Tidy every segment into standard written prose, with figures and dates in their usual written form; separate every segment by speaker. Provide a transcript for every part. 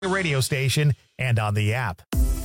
Speaker 1: radio station and on the app.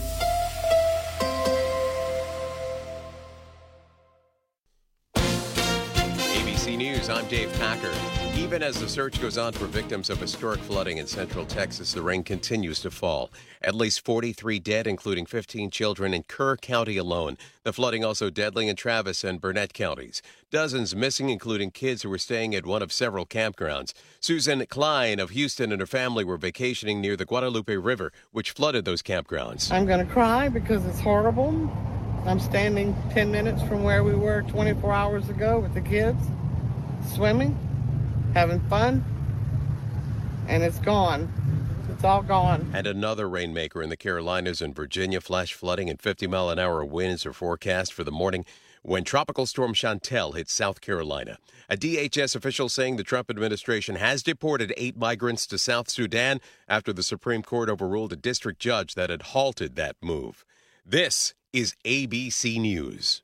Speaker 2: ABC News, I'm Dave Packer. Even as the search goes on for victims of historic flooding in central Texas, the rain continues to fall. At least 43 dead, including 15 children in Kerr County alone. The flooding also deadly in Travis and Burnett counties. Dozens missing, including kids who were staying at one of several campgrounds. Susan Klein of Houston and her family were vacationing near the Guadalupe River, which flooded those campgrounds.
Speaker 3: I'm going to cry because it's horrible. I'm standing 10 minutes from where we were 24 hours ago with the kids, swimming, having fun, and it's gone. It's all gone.
Speaker 2: And another rainmaker in the Carolinas and Virginia. Flash flooding and 50-mile-an-hour winds are forecast for the morning when Tropical Storm Chantel hits South Carolina. A DHS official saying the Trump administration has deported 8 migrants to South Sudan after the Supreme Court overruled a district judge that had halted that move. This is ABC News.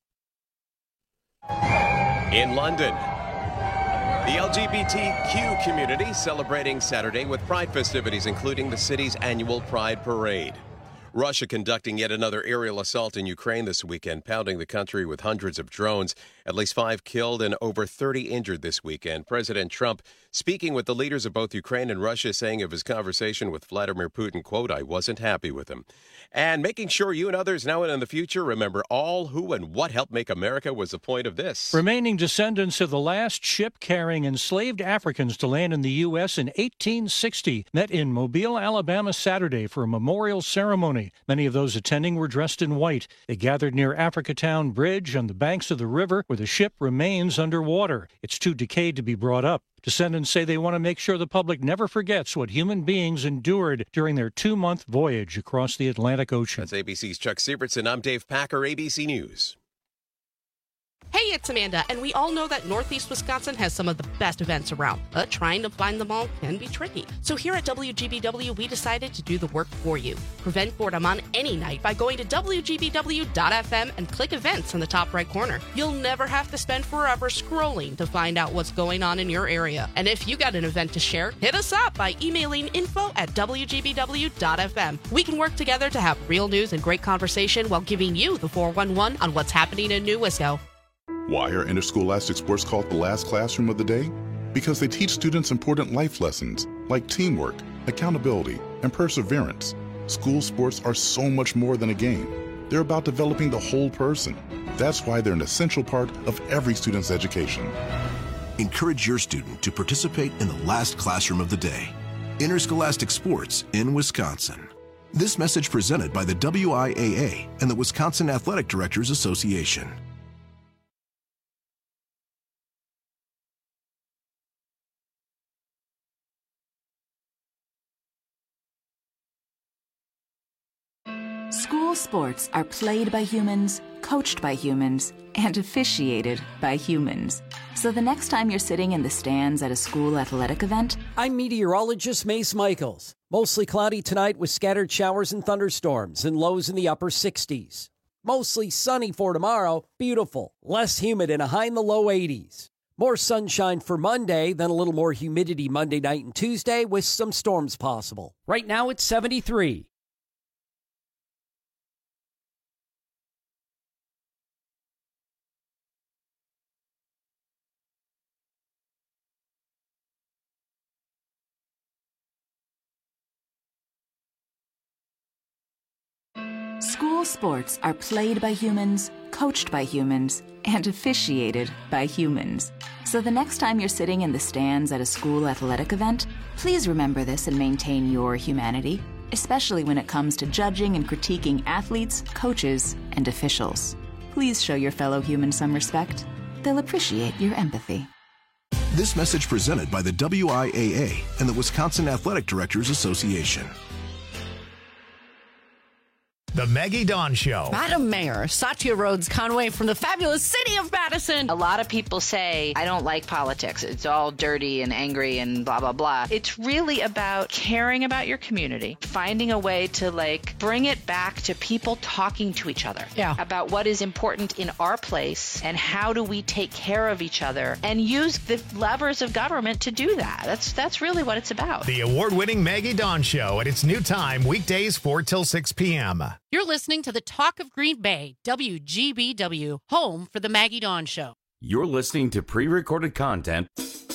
Speaker 2: In London, the LGBTQ community celebrating Saturday with Pride festivities, including the city's annual Pride Parade. Russia conducting yet another aerial assault in Ukraine this weekend, pounding the country with hundreds of drones. At least 5 killed and over 30 injured this weekend. President Trump speaking with the leaders of both Ukraine and Russia, saying of his conversation with Vladimir Putin, quote, "I wasn't happy with him." And making sure you and others now and in the future remember all who and what helped make America was the point of this.
Speaker 4: Remaining descendants of the last ship carrying enslaved Africans to land in the U.S. in 1860 met in Mobile, Alabama Saturday for a memorial ceremony. Many of those attending were dressed in white. They gathered near Africatown Bridge on the banks of the river where the ship remains underwater. It's too decayed to be brought up. Descendants say they want to make sure the public never forgets what human beings endured during their 2-month voyage across the Atlantic Ocean.
Speaker 2: That's ABC's Chuck Sievertson. I'm Dave Packer, ABC News.
Speaker 5: Hey, it's Amanda, and we all know that Northeast Wisconsin has some of the best events around, but trying to find them all can be tricky. So here at WGBW, we decided to do the work for you. Prevent boredom on any night by going to WGBW.FM and click events in the top right corner. You'll never have to spend forever scrolling to find out what's going on in your area. And if you got an event to share, hit us up by emailing info@WGBW.FM. We can work together to have real news and great conversation while giving you the 411 on what's happening in New Wisco.
Speaker 6: Why are interscholastic sports called the last classroom of the day? Because they teach students important life lessons like teamwork, accountability, and perseverance. School sports are so much more than a game. They're about developing the whole person. That's why they're an essential part of every student's education.
Speaker 7: Encourage your student to participate in the last classroom of the day. Interscholastic sports in Wisconsin. This message presented by the WIAA and the Wisconsin Athletic Directors Association.
Speaker 8: School sports are played by humans, coached by humans, and officiated by humans. So the next time you're sitting in the stands at a school athletic event...
Speaker 9: I'm meteorologist Mace Michaels. Mostly cloudy tonight with scattered showers and thunderstorms and lows in the upper 60s. Mostly sunny for tomorrow, beautiful, less humid and a high in the low 80s. More sunshine for Monday, then a little more humidity Monday night and Tuesday with some storms possible. Right now it's 73.
Speaker 8: School sports are played by humans, coached by humans, and officiated by humans. So the next time you're sitting in the stands at a school athletic event, please remember this and maintain your humanity, especially when it comes to judging and critiquing athletes, coaches, and officials. Please show your fellow humans some respect. They'll appreciate your empathy.
Speaker 7: This message presented by the WIAA and the Wisconsin Athletic Directors Association.
Speaker 1: The Maggie Dawn Show.
Speaker 10: Madam Mayor, Satya Rhodes Conway from the fabulous city of Madison.
Speaker 11: A lot of people say, I don't like politics. It's all dirty and angry and blah, blah, blah. It's really about caring about your community, finding a way to bring it back to people talking to each other about what is important in our place and how do we take care of each other and use the levers of government to do that. That's really what it's about.
Speaker 1: The award-winning Maggie Dawn Show at its new time, weekdays 4 till 6 p.m.
Speaker 5: You're listening to the Talk of Green Bay, WGBW, home for the Maggie Dawn Show.
Speaker 12: You're listening to pre-recorded content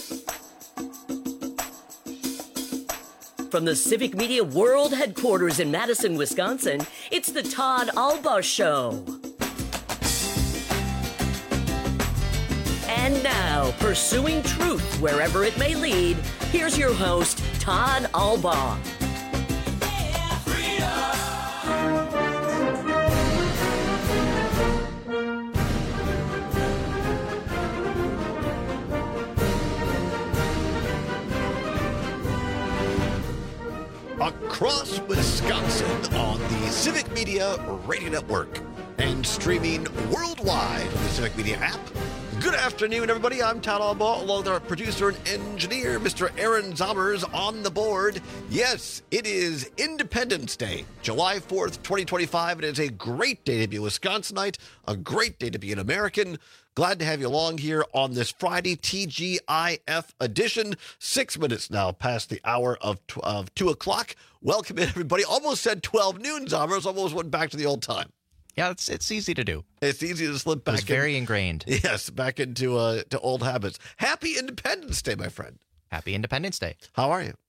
Speaker 13: from the Civic Media World Headquarters in Madison, Wisconsin. It's the Todd Alba Show. And now, pursuing truth wherever it may lead, here's your host, Todd Alba.
Speaker 14: Across Wisconsin on the Civic Media Radio Network and streaming worldwide on the Civic Media app. Good afternoon, everybody. I'm Todd Alba, along with our producer and engineer, Mr. Aaron Zommers, on the board. Yes, it is Independence Day, July 4th, 2025. It is a great day to be a Wisconsinite, a great day to be an American. Glad to have you along here on this Friday TGIF edition. 6 minutes now past the hour of 2 o'clock. Welcome in, everybody. Almost said 12 noon, Zommers. Almost went back to the old time.
Speaker 15: Yeah, it's easy to do.
Speaker 14: It's easy to slip back.
Speaker 15: It's very ingrained.
Speaker 14: Yes, back into to old habits. Happy Independence Day, my friend.
Speaker 15: Happy Independence Day.
Speaker 14: How are you?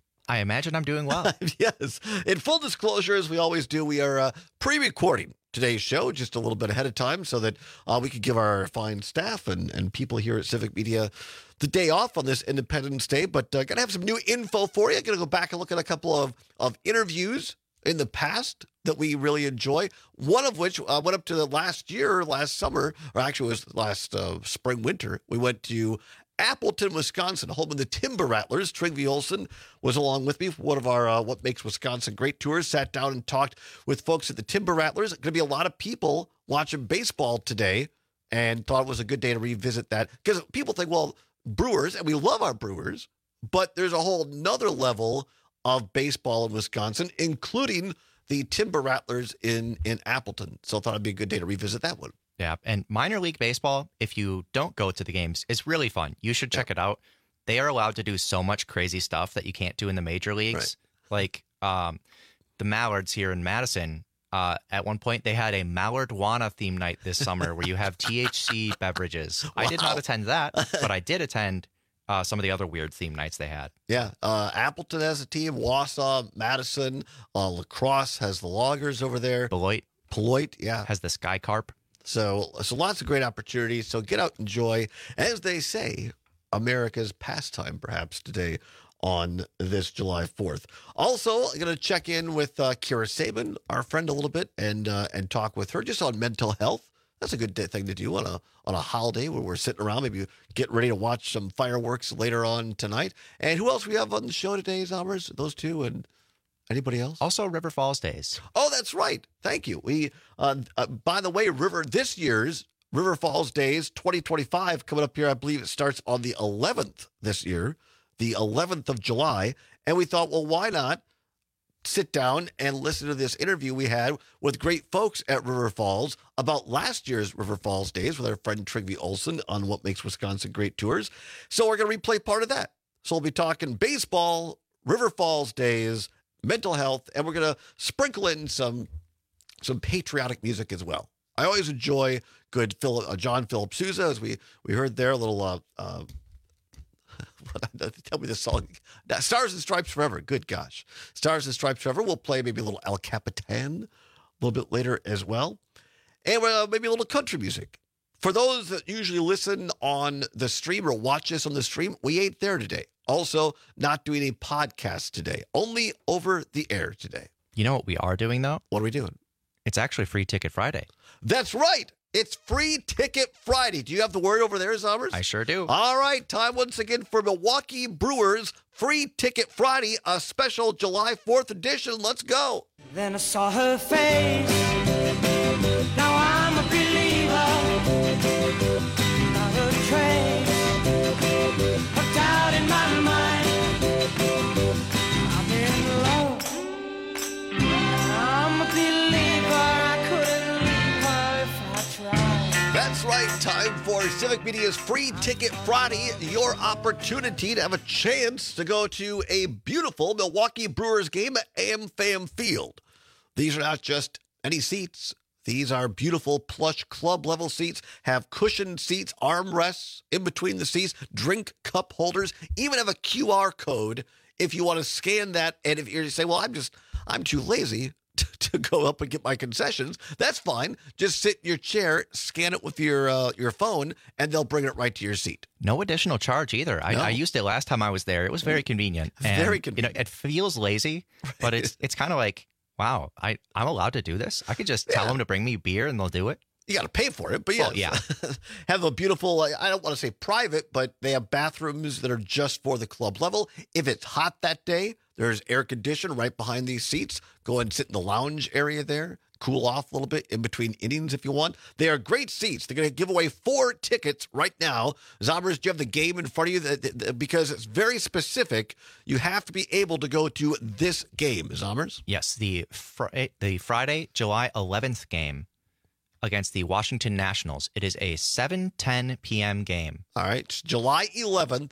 Speaker 15: I imagine I'm doing well.
Speaker 14: Yes. In full disclosure, as we always do, we are pre-recording today's show just a little bit ahead of time so that we could give our fine staff and people here at Civic Media the day off on this Independence Day. But going to have some new info for you. Going to go back and look at a couple of interviews in the past that we really enjoy, one of which went up to the last summer, or actually it was last spring, winter. We went to Appleton, Wisconsin, home of the Timber Rattlers. Trygve Olsen was along with me for one of our What Makes Wisconsin Great tours. Sat down and talked with folks at the Timber Rattlers. Going to be a lot of people watching baseball today, and thought it was a good day to revisit that. Because people think, well, Brewers, and we love our Brewers, but there's a whole nother level of baseball in Wisconsin, including the Timber Rattlers in Appleton. So I thought it'd be a good day to revisit that one.
Speaker 15: Yeah, and minor league baseball, if you don't go to the games, is really fun. You should check it out. They are allowed to do so much crazy stuff that you can't do in the major leagues. Right. Like the Mallards here in Madison, at one point they had a Mallardwana theme night this summer where you have THC beverages. Wow. I did not attend that, but I did attend some of the other weird theme nights they had. Yeah.
Speaker 14: Appleton has a team. Wausau, Madison, La Crosse has the Loggers over there.
Speaker 15: Beloit,
Speaker 14: yeah.
Speaker 15: Has the Sky Carp.
Speaker 14: So lots of great opportunities. So get out and enjoy, as they say, America's pastime perhaps today on this July 4th. Also, I'm going to check in with Kira Sabin, our friend, a little bit and talk with her just on mental health. That's a good thing to do on a holiday where we're sitting around, maybe get ready to watch some fireworks later on tonight. And who else we have on the show today, Zommers? Those two and anybody else?
Speaker 15: Also River Falls Days.
Speaker 14: Oh, that's right. Thank you. We, by the way, this year's River Falls Days 2025 coming up here. I believe it starts on the 11th this year, the 11th of July. And we thought, well, why not sit down and listen to this interview we had with great folks at River Falls about last year's River Falls Days with our friend Trygve Olsen on What Makes Wisconsin Great tours. So we're going to replay part of that. So we'll be talking baseball, River Falls Days, mental health, and we're going to sprinkle in some patriotic music as well. I always enjoy good John Philip Sousa, as we heard there, a little tell me this song. Stars and Stripes Forever. Good gosh. Stars and Stripes Forever. We'll play maybe a little El Capitan a little bit later as well. And maybe a little country music. For those that usually listen on the stream or watch us on the stream, we ain't there today. Also, not doing a podcast today. Only over the air today.
Speaker 15: You know what we are doing, though?
Speaker 14: What are we doing?
Speaker 15: It's actually Free Ticket Friday.
Speaker 14: That's right. It's Free Ticket Friday. Do you have the word over there, Zommers?
Speaker 15: I sure do.
Speaker 14: All right. Time once again for Milwaukee Brewers Free Ticket Friday, a special July 4th edition. Let's go.
Speaker 16: Then I saw her face. Now I'm a believer. Not a trace of doubt in my mind. I'm in love. I'm a believer. I couldn't leave her if I tried.
Speaker 14: That's right. Time for Civic Media's Free Ticket Friday. Your opportunity to have a chance to go to a beautiful Milwaukee Brewers game at AmFam Field. These are not just any seats. These are beautiful plush club level seats, have cushioned seats, armrests in between the seats, drink cup holders, even have a QR code if you want to scan that. And if you say, well, I'm too lazy to go up and get my concessions, that's fine. Just sit in your chair, scan it with your phone, and they'll bring it right to your seat.
Speaker 15: No additional charge either.
Speaker 14: No.
Speaker 15: I used it last time I was there. It was very convenient. And,
Speaker 14: very convenient.
Speaker 15: It feels lazy, but it's kind of like, wow, I'm allowed to do this? I could just tell them to bring me beer and they'll do it?
Speaker 14: You got to pay for it, but yes.
Speaker 15: Well, yeah.
Speaker 14: Have a beautiful, I don't want to say private, but they have bathrooms that are just for the club level. If it's hot that day, there's air conditioning right behind these seats. Go and sit in the lounge area there. Cool off a little bit in between innings if you want. They are great seats. They're going to give away 4 tickets right now. Zombers, do you have the game in front of you? Because it's very specific. You have to be able to go to this game, Zombers.
Speaker 15: Yes, the Friday, July 11th game against the Washington Nationals. It is a 7:10 p.m. game.
Speaker 14: All right, it's July 11th,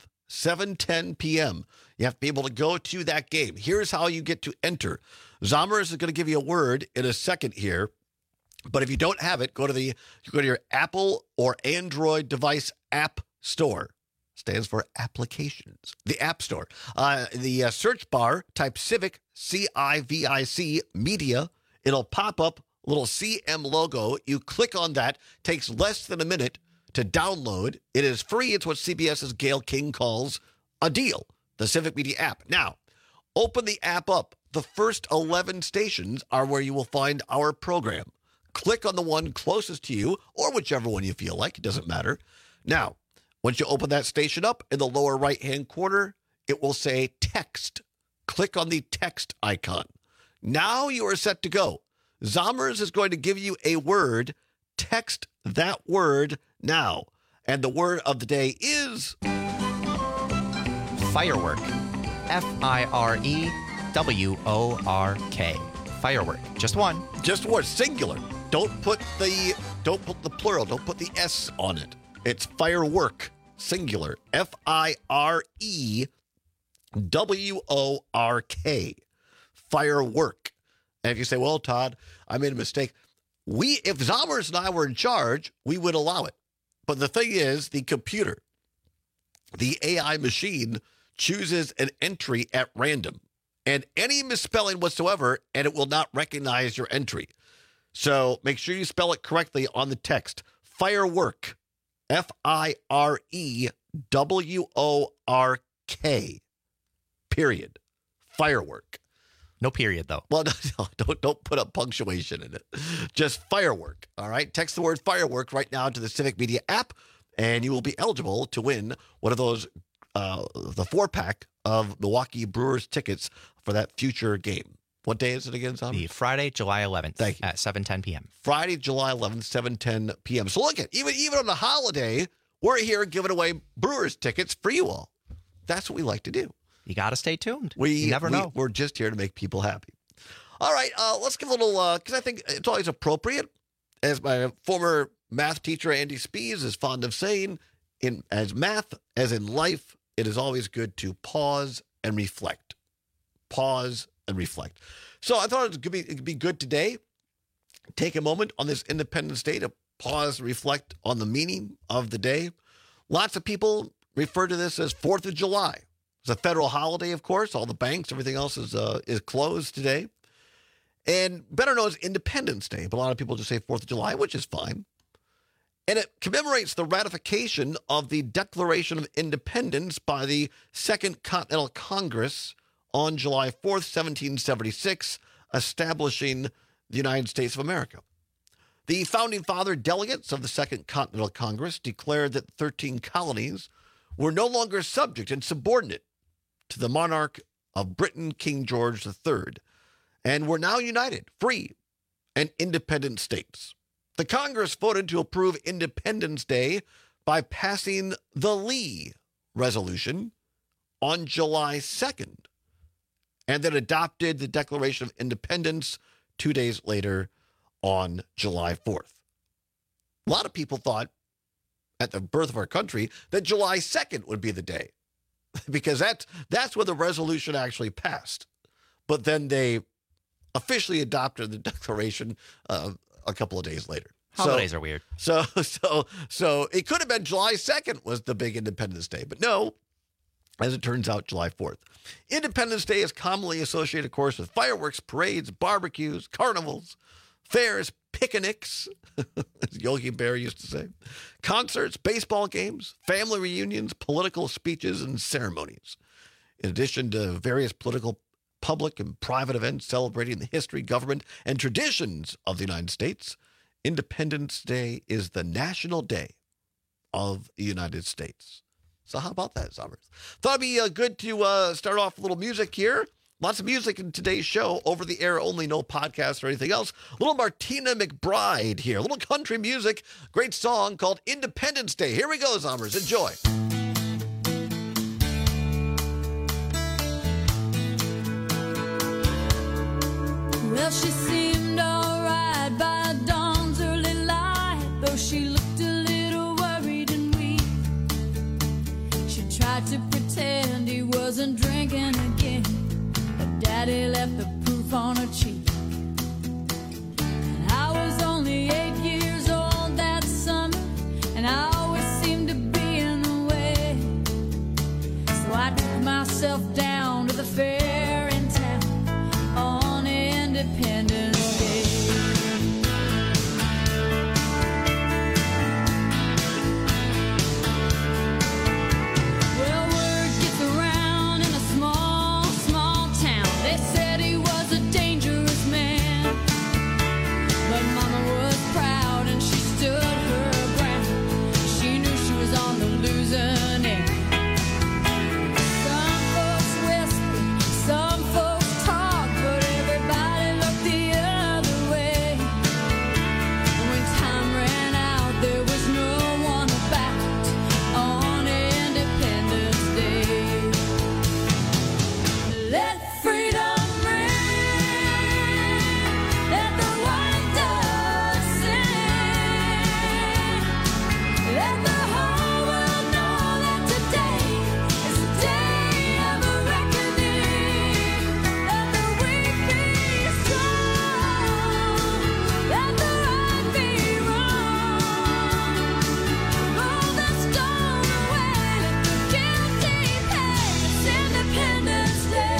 Speaker 14: 7:10 p.m. You have to be able to go to that game. Here's how you get to enter. Zombers is going to give you a word in a second here, but if you don't have it, go to your Apple or Android device app store. Stands for applications. The App Store. The search bar, type Civic, C-I-V-I-C, Media. It'll pop up a little CM logo. You click on that. Takes less than a minute to download. It is free. It's what CBS's Gayle King calls a deal. The Civic Media app. Now, open the app up. The first 11 stations are where you will find our program. Click on the one closest to you, or whichever one you feel like. It doesn't matter. Now, once you open that station up, in the lower right-hand corner, it will say text. Click on the text icon. Now you are set to go. Zombers is going to give you a word. Text that word now. And the word of the day is...
Speaker 15: Firework. F-I-R-E-W-O-R-K. Firework. Just one.
Speaker 14: Just one. Singular. Don't put the plural. Don't put the S on it. It's firework. Singular. F-I-R-E-W-O-R-K. Firework. And if you say, well, Todd, I made a mistake. If Zombers and I were in charge, we would allow it. But the thing is, the computer, the AI machine, chooses an entry at random. And any misspelling whatsoever, and it will not recognize your entry. So make sure you spell it correctly on the text. Firework. F-I-R-E-W-O-R-K. Period. Firework.
Speaker 15: No period, though.
Speaker 14: Well, no, don't put a punctuation in it. Just firework, all right? Text the word firework right now to the Civic Media app, and you will be eligible to win one of those, the 4-pack of Milwaukee Brewers tickets for that future game. What day is it again, Tom?
Speaker 15: The Friday, July 11th.
Speaker 14: Thank you.
Speaker 15: At 7:10 p.m.
Speaker 14: Friday, July 11th, 7:10 p.m. So look at even on the holiday, we're here giving away Brewers tickets for you all. That's what we like to do.
Speaker 15: You got to stay tuned. You never know.
Speaker 14: We're just here to make people happy. All right, let's give a little, because I think it's always appropriate, as my former math teacher, Andy Spees, is fond of saying, as math, as in life, it is always good to pause and reflect. Pause and reflect. So I thought it'd be good today, take a moment on this Independence Day to pause and reflect on the meaning of the day. Lots of people refer to this as 4th of July. It's a federal holiday, of course. All the banks, everything else is closed today. And better known as Independence Day, but a lot of people just say 4th of July, which is fine. And it commemorates the ratification of the Declaration of Independence by the Second Continental Congress on July 4th, 1776, establishing the United States of America. The Founding Father delegates of the Second Continental Congress declared that 13 colonies were no longer subject and subordinate to the monarch of Britain, King George III. and we're now united, free, and independent states. The Congress voted to approve Independence Day by passing the Lee Resolution on July 2nd, and then adopted the Declaration of Independence 2 days later on July 4th. A lot of people thought at the birth of our country that July 2nd would be the day, because that's when the resolution actually passed. But then they officially adopted the Declaration a couple of days later.
Speaker 15: Holidays are weird.
Speaker 14: So it could have been July 2nd was the big Independence Day, but no, as it turns out, July 4th. Independence Day is commonly associated, of course, with fireworks, parades, barbecues, carnivals, fairs, picnics, as Yogi Bear used to say, concerts, baseball games, family reunions, political speeches, and ceremonies. In addition to various political, public, and private events celebrating the history, government, and traditions of the United States, Independence Day is the national day of the United States. So how about that, Summers? Thought it'd be good to start off with a little music here. Lots of music in today's show, over the air only, no podcast or anything else. A little Martina McBride here, a little country music, great song called Independence Day. Here we go, Summers. Enjoy.
Speaker 16: Well, she seemed all right by dawn's early light, though she looked a little worried and weak. She tried to pretend he wasn't drinking again, but Daddy left the proof on her cheek. And I was only 8 years old that summer, and I always seemed to be in the way. So I took myself down to the fair in town on Independence Day. Well, word gets around in a small, small town. They said he was a dangerous man, but Mama was proud and she stood her ground. She knew she was on the losing end. Some folks whispered, some folks talked, but everybody looked the other way. And when time ran out, there was no one about on Independence Day. Let freedom ring, let the white dove sing, let the whole world know that today is the day of a reckoning. Let the weak be strong, let the right be wrong. Roll the stone away, let the guilty pay. It's Independence Day.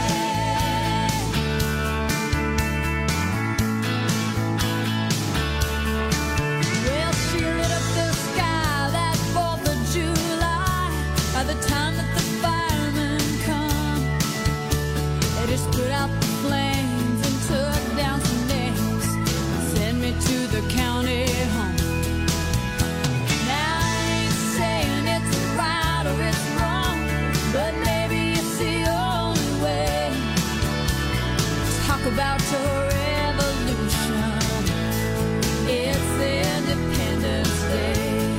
Speaker 16: Well, she lit up the sky that 4th of July. By the time that the firemen come, they just put out the flames and took down some names and sent me to the county home. Now I ain't saying it's right or it's wrong, but maybe it's the only way. Talk about your revolution. It's Independence Day.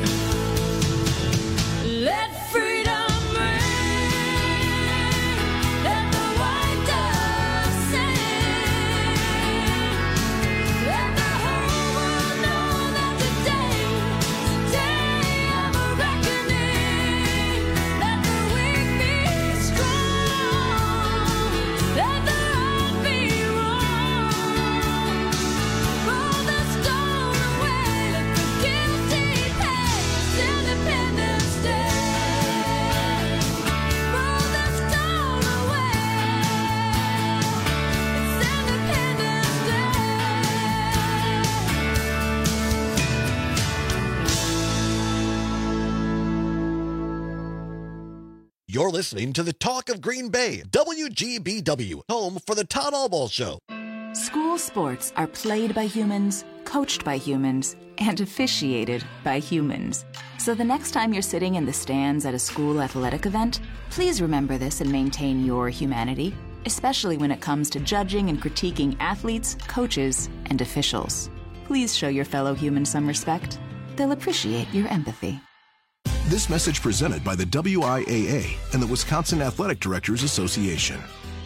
Speaker 16: Let freedom ring, let the white dove sing, let the whole world know that today is the day of a reckoning. Let the weak be strong, let the right be wrong. Roll the stone away, let the guilty pay. It's Independence Day. Roll the stone away. It's Independence Day.
Speaker 14: You're listening to the Talk of Green Bay, WGBW, home for the Todd Albaugh Show.
Speaker 8: School sports are played by humans, coached by humans, and officiated by humans. So the next time you're sitting in the stands at a school athletic event, please remember this and maintain your humanity. especially when it comes to judging and critiquing athletes, coaches, and officials. Please show your fellow humans some respect. They'll appreciate your empathy.
Speaker 7: This message presented by the WIAA and the Wisconsin Athletic Directors Association.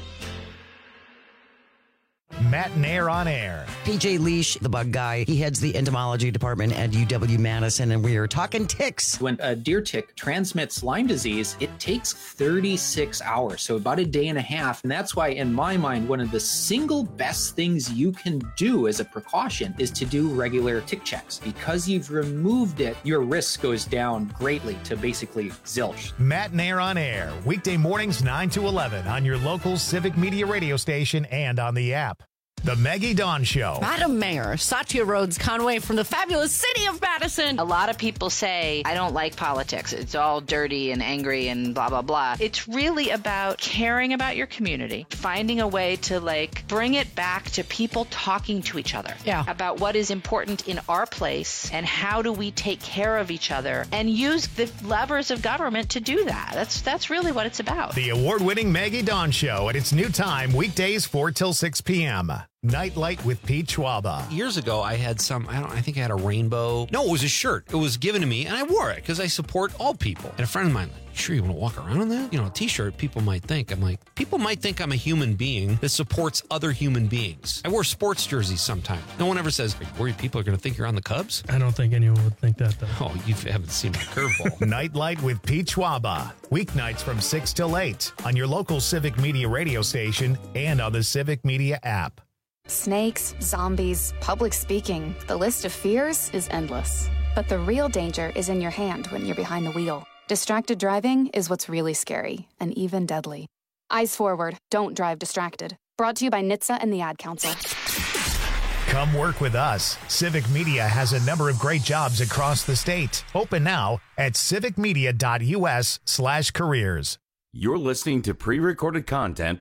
Speaker 1: Matt and Air on Air.
Speaker 17: PJ Leash, the bug guy, he heads the entomology department at UW-Madison, and we are talking ticks.
Speaker 18: When a deer tick transmits Lyme disease, it takes 36 hours, so about a day and a half. And that's why, in my mind, one of the single best things you can do as a precaution is to do regular tick checks. Because you've removed it, your risk goes down greatly to basically zilch.
Speaker 1: Matt and Air on Air, weekday mornings 9 to 11 on your local Civic Media radio station and on the app. The Maggie Dawn Show.
Speaker 10: Madam Mayor, Satya Rhodes Conway from the fabulous city of Madison.
Speaker 11: A lot of people say, I don't like politics. It's all dirty and angry and blah, blah, blah. It's really about caring about your community, finding a way to bring it back to people talking to each other about what is important in our place and how do we take care of each other and use the levers of government to do that. That's really what it's about.
Speaker 1: The award-winning Maggie Dawn Show at its new time, weekdays 4 till 6 p.m. Nightlight with Pete Schwaba.
Speaker 19: Years ago, I had I think I had a rainbow. No, it was a shirt. It was given to me, and I wore it because I support all people. And a friend of mine, sure you want to walk around in that? A t-shirt, people might think. People might think I'm a human being that supports other human beings. I wear sports jerseys sometimes. No one ever says, are you worried people are going to think you're on the Cubs?
Speaker 20: I don't think anyone would think that, though.
Speaker 19: Oh, you haven't seen my curveball.
Speaker 1: Nightlight with Pete Schwaba. Weeknights from 6 till 8 on your local Civic Media radio station and on the Civic Media app.
Speaker 21: Snakes, zombies, public speaking. The list of fears is endless. But the real danger is in your hand when you're behind the wheel. Distracted driving is what's really scary and even deadly. Eyes forward. Don't drive distracted. Brought to you by NHTSA and the Ad Council.
Speaker 1: Come work with us. Civic Media has a number of great jobs across the state. Open now at civicmedia.us/careers.
Speaker 12: You're listening to pre-recorded content.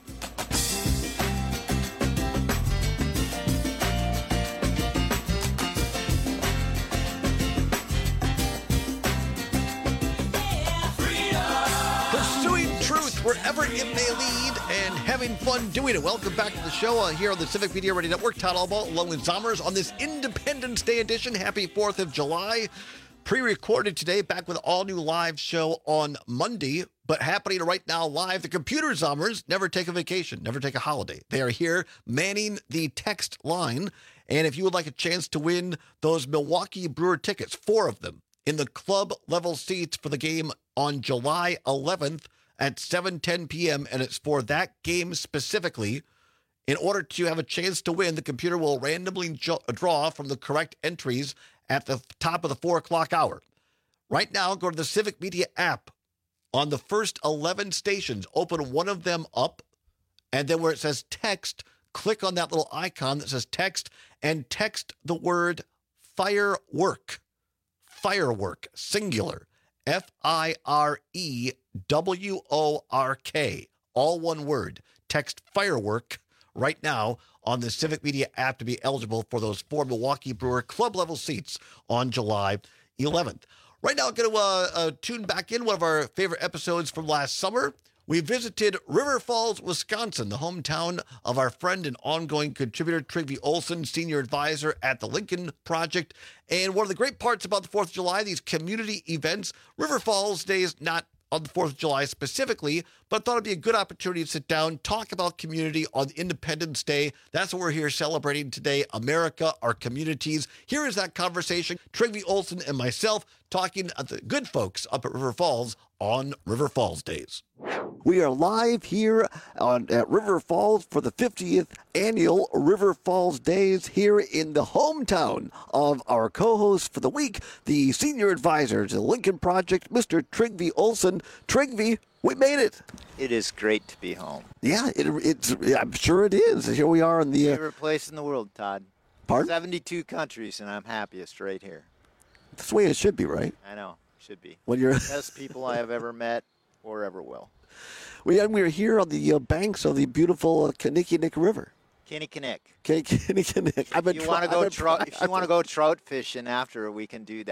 Speaker 14: Wherever it may lead, and having fun doing it. Welcome back to the show here on the Civic Media Radio Network. Todd Albaugh along with Zommers on this Independence Day edition. Happy 4th of July. Pre-recorded today, back with an all-new live show on Monday, but happening right now live. The Computer Zommers never take a vacation, never take a holiday. They are here manning the text line, and if you would like a chance to win those Milwaukee Brewer tickets, 4 of them, in the club-level seats for the game on July 11th, at 7:10 p.m., and it's for that game specifically. In order to have a chance to win, the computer will randomly draw from the correct entries at the top of the 4 o'clock hour. Right now, go to the Civic Media app. On the first 11 stations, open one of them up, and then where it says text, click on that little icon that says text, and text the word firework. Firework, singular. FIREWORK, all one word. Text firework right now on the Civic Media app to be eligible for those 4 Milwaukee Brewer club level seats on July 11th. Right now, I'm going to tune back in one of our favorite episodes from last summer. We visited River Falls, Wisconsin, the hometown of our friend and ongoing contributor Trygve Olsen, senior advisor at the Lincoln Project. And one of the great parts about the 4th of July, these community events, River Falls Day is not on the 4th of July specifically, but thought it'd be a good opportunity to sit down, talk about community on Independence Day. That's what we're here celebrating today, America, our communities. Here is that conversation, Trygve Olsen and myself talking at the good folks up at River Falls on River Falls Days. We are live here at River Falls for the 50th annual River Falls Days here in the hometown of our co-host for the week, the senior advisor to the Lincoln Project, Mr. Trygve Olsen. Trygve, we made it.
Speaker 22: It is great to be home.
Speaker 14: Yeah, I'm sure it is. Here we are in the
Speaker 22: favorite place in the world, Todd.
Speaker 14: Pardon?
Speaker 22: 72 countries, and I'm happiest right here.
Speaker 14: That's the way it should be, right?
Speaker 22: I know, should be.
Speaker 14: When you're
Speaker 22: best people I have ever met or ever will.
Speaker 14: We're here on the banks of the beautiful Kinnickinnick River.
Speaker 22: Kinnickinnick.
Speaker 14: Kinnickinnick.
Speaker 22: If you want to go trout fishing after, we can do that.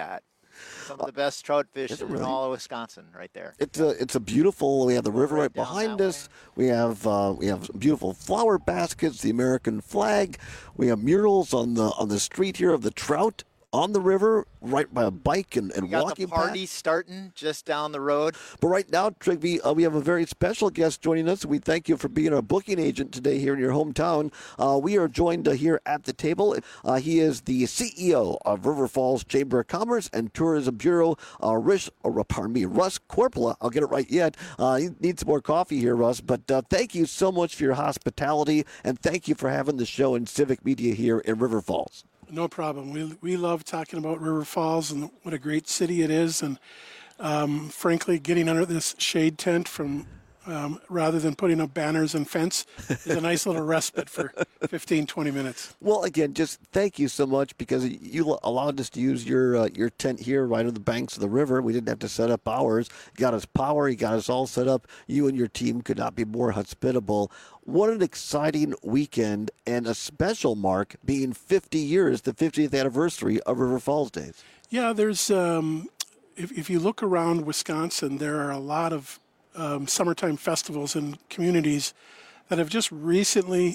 Speaker 22: Some of the best trout fish in all of Wisconsin, right there.
Speaker 14: It's a beautiful. We have the river right behind us. We have beautiful flower baskets, the American flag. We have murals on the street here of the trout on the river, right by a bike and
Speaker 22: we got
Speaker 14: walking
Speaker 22: the party
Speaker 14: path.
Speaker 22: starting just down the road.
Speaker 14: But right now, Trigby, we have a very special guest joining us. We thank you for being our booking agent today here in your hometown. We are joined here at the table. He is the CEO of River Falls Chamber of Commerce and Tourism Bureau, Russ Korpela. I'll get it right yet. He needs some more coffee here, Russ. But thank you so much for your hospitality, and thank you for having the show in Civic Media here in River Falls.
Speaker 3: No problem. We love talking about River Falls and what a great city it is. And frankly, getting under this shade tent from rather than putting up banners and fence is a nice little respite for 15, 20 minutes.
Speaker 14: Well, again, just thank you so much because you allowed us to use your tent here right on the banks of the river. We didn't have to set up ours. You got us power. You got us all set up. You and your team could not be more hospitable. What an exciting weekend and a special mark being 50 years, the 50th anniversary of River Falls Days.
Speaker 3: Yeah, there's if you look around Wisconsin, there are a lot of summertime festivals and communities that have just recently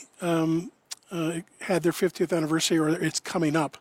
Speaker 3: had their 50th anniversary or it's coming up.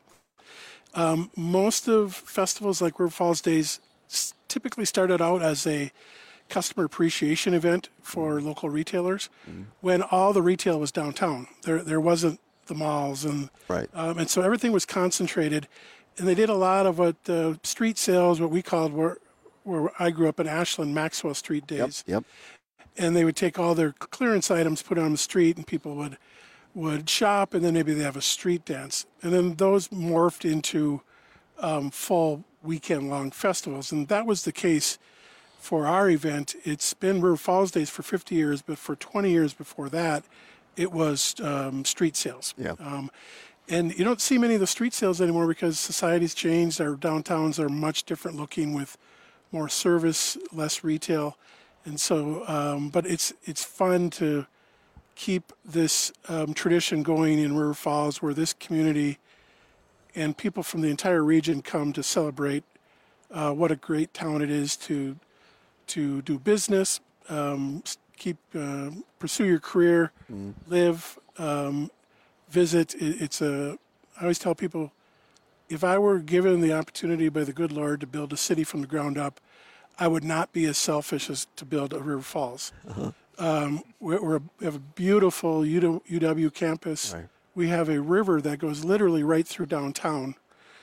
Speaker 3: Most of festivals like River Falls Days typically started out as a customer appreciation event for local retailers when all the retail was downtown. There wasn't the malls and so everything was concentrated, and they did a lot of what street sales, what we called where I grew up in Ashland, Maxwell Street days.
Speaker 14: Yep.
Speaker 3: And they would take all their clearance items, put it on the street, and people would shop, and then maybe they have a street dance. And then those morphed into full weekend-long festivals. And that was the case for our event. It's been River Falls Days for 50 years, but for 20 years before that, it was street sales.
Speaker 14: Yeah.
Speaker 3: And you don't see many of the street sales anymore because society's changed. Our downtowns are much different looking with more service, less retail. And so, but it's fun to keep this tradition going in River Falls, where this community and people from the entire region come to celebrate what a great town it is to do business, pursue your career, live, visit. I always tell people, if I were given the opportunity by the good Lord to build a city from the ground up, I would not be as selfish as to build a River Falls. We have a beautiful UW campus. Right. We have a river that goes literally right through downtown.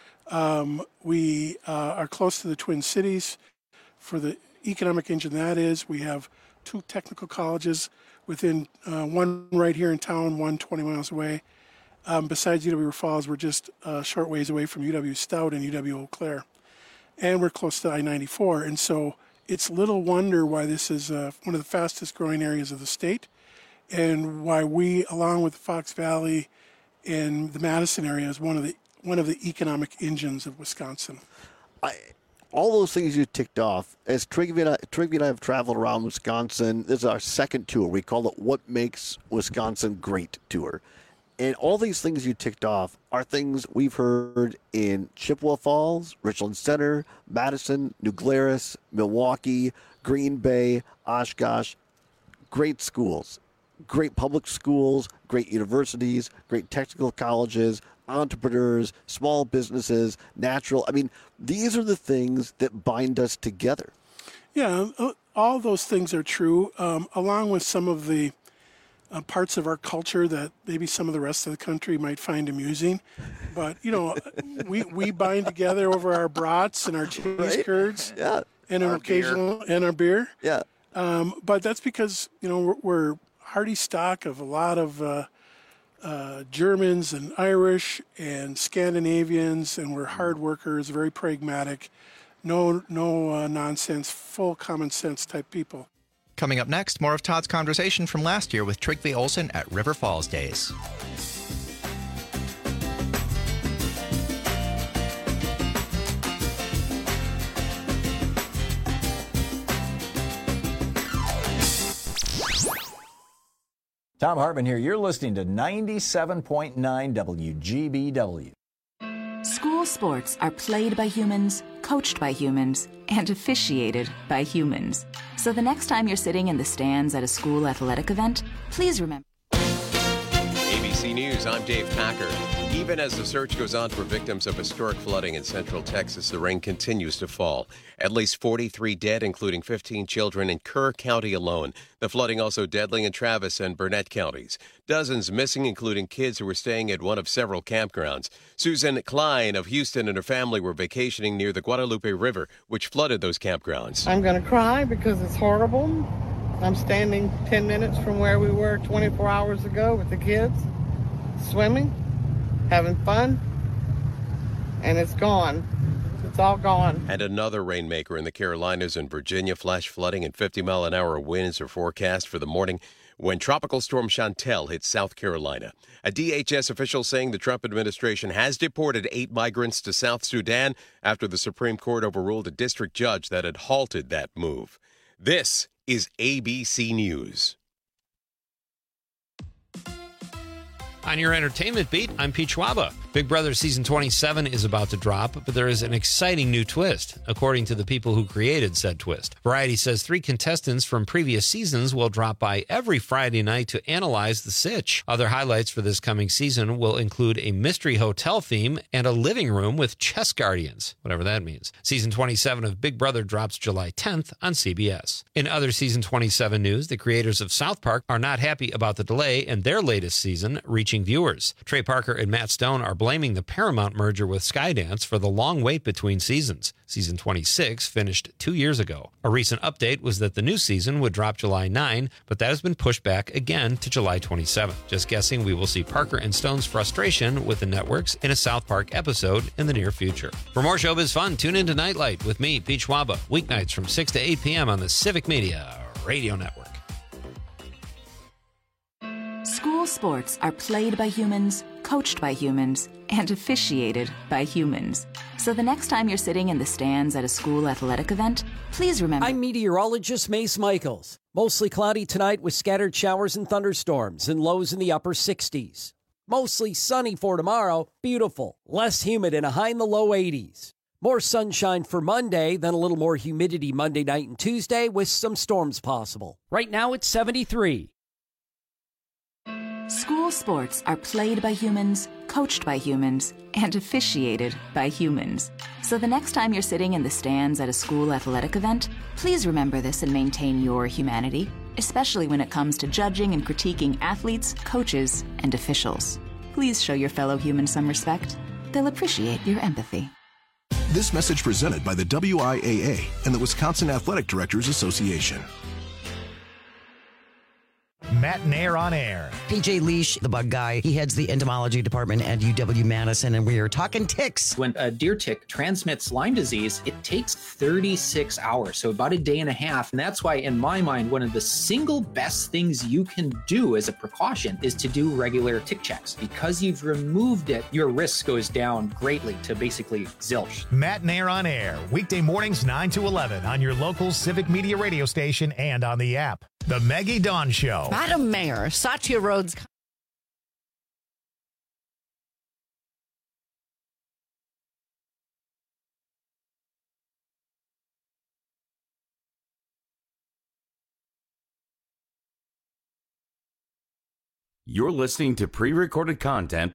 Speaker 3: We are close to the Twin Cities for the economic engine that is. We have 2 technical colleges within one right here in town, one 20 miles away. Besides UW River Falls, we're just a short ways away from UW Stout and UW Eau Claire. And we're close to I-94. And so it's little wonder why this is one of the fastest growing areas of the state, and why we, along with the Fox Valley and the Madison area, is one of the economic engines of Wisconsin.
Speaker 14: All those things you ticked off, as Trigby and I have traveled around Wisconsin, this is our second tour. We call it What Makes Wisconsin Great Tour. And all these things you ticked off are things we've heard in Chippewa Falls, Richland Center, Madison, New Glarus, Milwaukee, Green Bay, Oshkosh. Great schools, great public schools, great universities, great technical colleges, entrepreneurs, small businesses, natural. I mean, these are the things that bind us together.
Speaker 3: Yeah, all those things are true, along with some of the parts of our culture that maybe some of the rest of the country might find amusing. But, we bind together over our brats and our cheese curds and an occasional beer. And our beer.
Speaker 14: Yeah.
Speaker 3: But that's because, we're hearty stock of a lot of Germans and Irish and Scandinavians, and we're hard workers, very pragmatic, no nonsense, full common sense type people.
Speaker 15: Coming up next, more of Todd's conversation from last year with Trigby Olson at River Falls Days.
Speaker 20: Tom Hartman here. You're listening to 97.9 WGBW.
Speaker 8: School sports are played by humans, coached by humans, and officiated by humans. So the next time you're sitting in the stands at a school athletic event, please remember.
Speaker 2: ABC News, I'm Dave Packer. Even as the search goes on for victims of historic flooding in central Texas, the rain continues to fall. At least 43 dead, including 15 children in Kerr County alone. The flooding also deadly in Travis and Burnett counties. Dozens missing, including kids who were staying at one of several campgrounds. Susan Klein of Houston and her family were vacationing near the Guadalupe River, which flooded those campgrounds.
Speaker 4: I'm going to cry because it's horrible. I'm standing 10 minutes from where we were 24 hours ago with the kids, swimming, having fun, and it's gone. It's all gone.
Speaker 2: And another rainmaker in the Carolinas and Virginia. Flash flooding and 50-mile-an-hour winds are forecast for the morning when Tropical Storm Chantel hits South Carolina. A DHS official saying the Trump administration has deported 8 migrants to South Sudan after the Supreme Court overruled a district judge that had halted that move. This is ABC News.
Speaker 19: On your entertainment beat, I'm Pete Schwaba. Big Brother Season 27 is about to drop, but there is an exciting new twist, according to the people who created said twist. Variety says 3 contestants from previous seasons will drop by every Friday night to analyze the sitch. Other highlights for this coming season will include a mystery hotel theme and a living room with chess guardians, whatever that means. Season 27 of Big Brother drops July 10th on CBS. In other Season 27 news, the creators of South Park are not happy about the delay in their latest season reaching viewers. Trey Parker and Matt Stone are blaming the Paramount merger with Skydance for the long wait between seasons. Season 26 finished 2 years ago. A recent update was that the new season would drop July 9, but that has been pushed back again to July 27. Just guessing we will see Parker and Stone's frustration with the networks in a South Park episode in the near future. For more showbiz fun, tune into Nightlight with me, Pete Schwaba, weeknights from 6 to 8 p.m. on the Civic Media Radio Network.
Speaker 8: School sports are played by humans, coached by humans, and officiated by humans. So the next time you're sitting in the stands at a school athletic event, please remember.
Speaker 9: I'm meteorologist Mace Michaels. Mostly cloudy tonight with scattered showers and thunderstorms and lows in the upper 60s. Mostly sunny for tomorrow, beautiful, less humid and a high in the low 80s. More sunshine for Monday, then a little more humidity Monday night and Tuesday with some storms possible. Right now it's 73.
Speaker 8: School sports are played by humans, coached by humans, and officiated by humans. So the next time you're sitting in the stands at a school athletic event, please remember this and maintain your humanity, especially when it comes to judging and critiquing athletes, coaches, and officials. Please show your fellow humans some respect. They'll appreciate your empathy.
Speaker 7: This message presented by the WIAA and the Wisconsin Athletic Directors Association.
Speaker 1: Matt and Air on Air.
Speaker 17: PJ Leash, the bug guy, he heads the entomology department at UW-Madison, and we are talking ticks.
Speaker 18: When a deer tick transmits Lyme disease, it takes 36 hours, so about a day and a half. And that's why, in my mind, one of the single best things you can do as a precaution is to do regular tick checks. Because you've removed it, your risk goes down greatly to basically zilch.
Speaker 1: Matt and Air on Air, weekday mornings 9 to 11 on your local Civic Media radio station and on the app. The Maggie Dawn Show.
Speaker 10: Madam Mayor, Satya Rhodes.
Speaker 12: You're listening to pre-recorded content.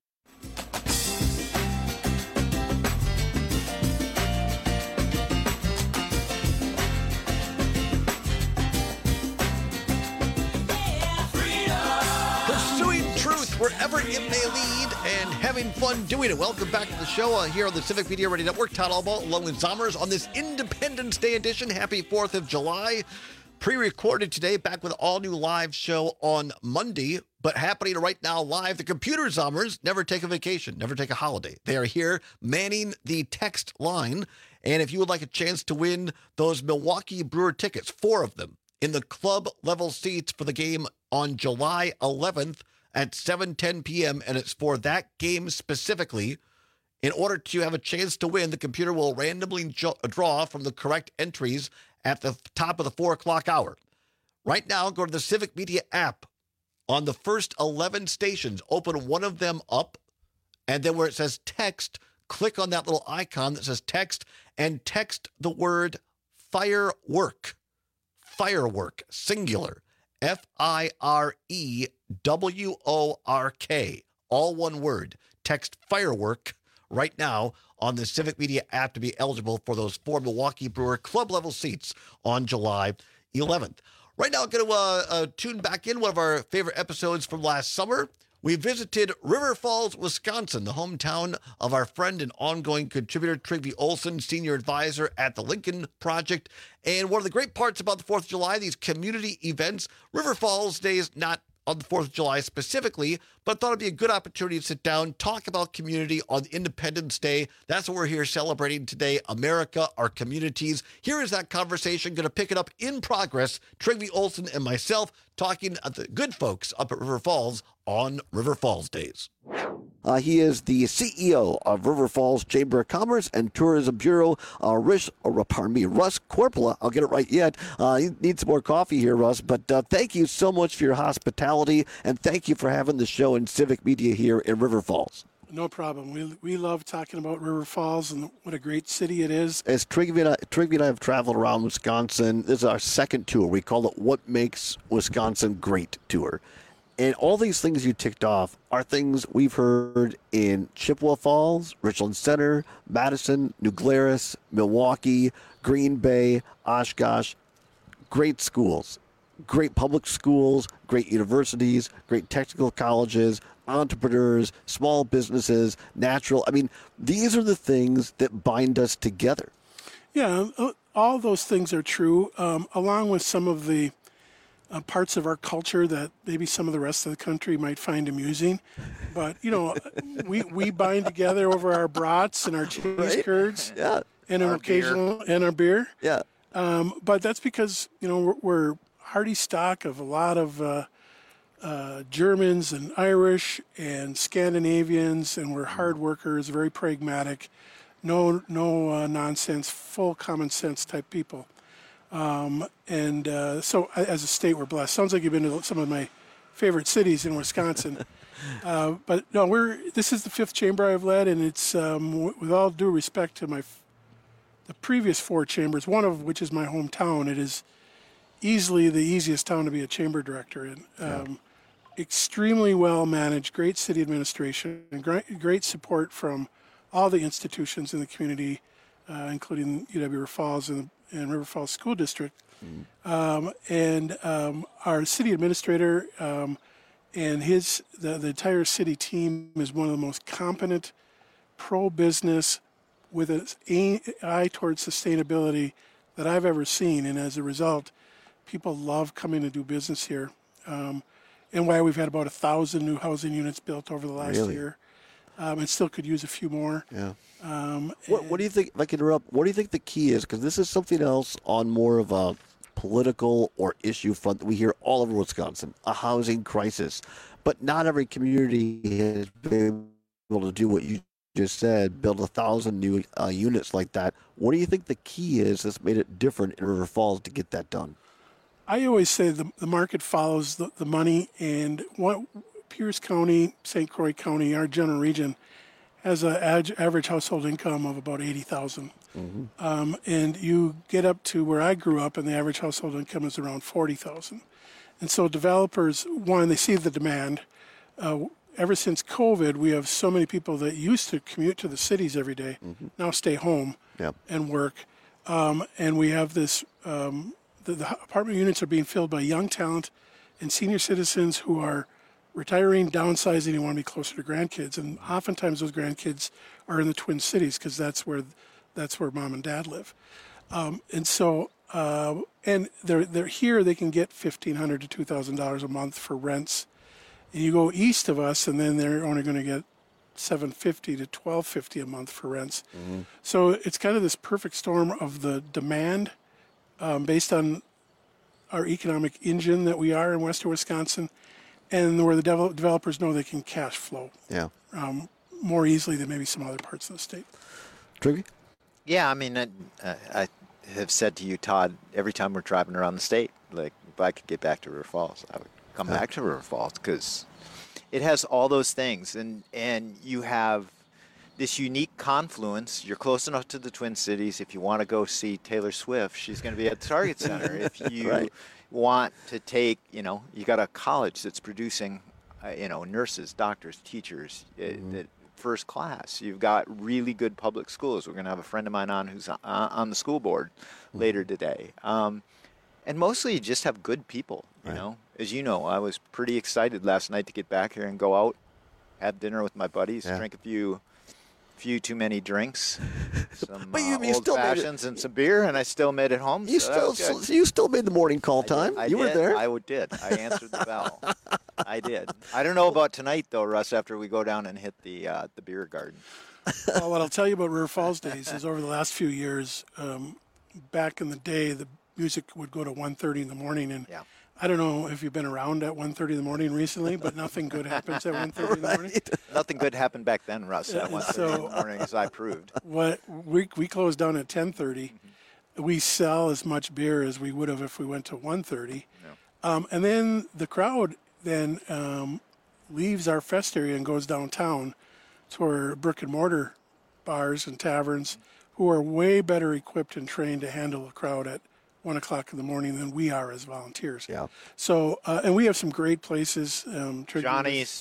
Speaker 14: Wherever it may lead, and having fun doing it. Welcome back to the show here on the Civic Media Radio Network. Todd Albaugh along with Zommers on this Independence Day edition. Happy 4th of July. Pre-recorded today, back with all new live show on Monday, but happening right now live. The Computer Zommers never take a vacation, never take a holiday. They are here manning the text line, and if you would like a chance to win those Milwaukee Brewer tickets, 4 of them, in the club level seats for the game on July 11th, at 7:10 p.m., and it's for that game specifically. In order to have a chance to win, the computer will randomly draw from the correct entries at the top of the 4 o'clock hour. Right now, go to the Civic Media app. On the first 11 stations, open one of them up, and then where it says text, click on that little icon that says text and text the word firework. Firework, singular. FIREWORK. All one word. Text firework right now on the Civic Media app to be eligible for those 4 Milwaukee Brewer club level seats on July 11th. Right now, I'm going to tune back in one of our favorite episodes from last summer. We visited River Falls, Wisconsin, the hometown of our friend and ongoing contributor Trygve Olsen, senior advisor at the Lincoln Project. And one of the great parts about the 4th of July, these community events, River Falls Day is not on the 4th of July specifically, but thought it'd be a good opportunity to sit down, talk about community on Independence Day. That's what we're here celebrating today, America, our communities. Here is that conversation, going to pick it up in progress. Trygve Olsen and myself talking at the good folks up at River Falls on River Falls Days.
Speaker 5: He is the CEO of River Falls Chamber of Commerce and Tourism Bureau. Russ Korpela. I'll get it right yet. He needs some more coffee here, Russ. But thank you so much for your hospitality, and thank you for having the show in Civic Media here in River Falls.
Speaker 3: No problem. We love talking about River Falls and what a great city it is.
Speaker 5: As Trygve and I have traveled around Wisconsin, this is our second tour. We call it What Makes Wisconsin Great Tour. And all these things you ticked off are things we've heard in Chippewa Falls, Richland Center, Madison, New Glarus, Milwaukee, Green Bay, Oshkosh. Great schools, great public schools, great universities, great technical colleges, entrepreneurs, small businesses, natural. I mean, these are the things that bind us together.
Speaker 3: Yeah, all those things are true, along with some of the parts of our culture that maybe some of the rest of the country might find amusing. But, we bind together over our brats and our cheese curds and our occasional beer. And our beer.
Speaker 5: Yeah.
Speaker 3: But that's because, we're hearty stock of a lot of Germans and Irish and Scandinavians, and we're hard workers, very pragmatic, no nonsense, full common sense type people. So as a state, we're blessed. Sounds like you've been to some of my favorite cities in Wisconsin. But no, this is the 5th chamber I've led, and it's, with all due respect to the previous 4 chambers, one of which is my hometown, it is easily the easiest town to be a chamber director in. Extremely well managed, great city administration, and great support from all the institutions in the community, including UW River Falls and River Falls School District. And our city administrator and the entire city team is one of the most competent, pro-business, with an eye towards sustainability that I've ever seen. And as a result, people love coming to do business here. And why we've had about 1,000 new housing units built over the last year. And still could use a few more.
Speaker 5: Yeah. What do you think, if I can interrupt, what do you think the key is? Because this is something else on more of a political or issue front that we hear all over Wisconsin, a housing crisis. But not every community has been able to do what you just said, build 1,000 new units like that. What do you think the key is that's made it different in River Falls to get that done?
Speaker 3: I always say the market follows the money, and Pierce County, St. Croix County, our general region, has an average household income of about $80,000. Mm-hmm. And you get up to where I grew up, and the average household income is around $40,000. And so developers, one, they see the demand. Ever since COVID, we have so many people that used to commute to the cities every day, now stay home and work. And we have this, the apartment units are being filled by young talent and senior citizens who are retiring, downsizing, and want to be closer to grandkids. And oftentimes those grandkids are in the Twin Cities because that's where mom and dad live. And so, and they're here, they can get $1,500 to $2,000 a month for rents. And you go east of us, and then they're only going to get $750 to $1,250 a month for rents. Mm-hmm. So it's kind of this perfect storm of the demand based on our economic engine that we are in western Wisconsin, and where the developers know they can cash flow more easily than maybe some other parts of the state.
Speaker 5: Trygve?
Speaker 22: Yeah, I mean, I have said to you, Todd, every time we're driving around the state, like, if I could get back to River Falls, I would come back to River Falls because it has all those things. And you have this unique confluence. You're close enough to the Twin Cities. If you want to go see Taylor Swift, she's going to be at the Target Center. If you want to take, you got a college that's producing, nurses, doctors, teachers, that first class. You've got really good public schools. We're going to have a friend of mine on who's on the school board later today. And mostly you just have good people, you know. As you know, I was pretty excited last night to get back here and go out, have dinner with my buddies, drink a few too many drinks, some old fashions and some beer, and I still made it home.
Speaker 5: You still made the morning call time. You were there.
Speaker 22: I did. I answered the bell. I did. I don't know about tonight though, Russ. After we go down and hit the beer garden.
Speaker 3: Well, what I'll tell you about River Falls Days is over the last few years, back in the day, the music would go to 1:30 in the morning, and I don't know if you've been around at 1:30 in the morning recently, but nothing good happens at 1:30 in the morning.
Speaker 22: Nothing good happened back then, Russ, at 1:30 in the morning, as I proved.
Speaker 3: What we closed down at 10:30. We sell as much beer as we would have if we went to 1:30. And then the crowd leaves our fest area and goes downtown to our brick and mortar bars and taverns who are way better equipped and trained to handle a crowd at 1 o'clock in the morning than we are as volunteers.
Speaker 5: Yeah.
Speaker 3: So, and we have some great places.
Speaker 22: Johnny's,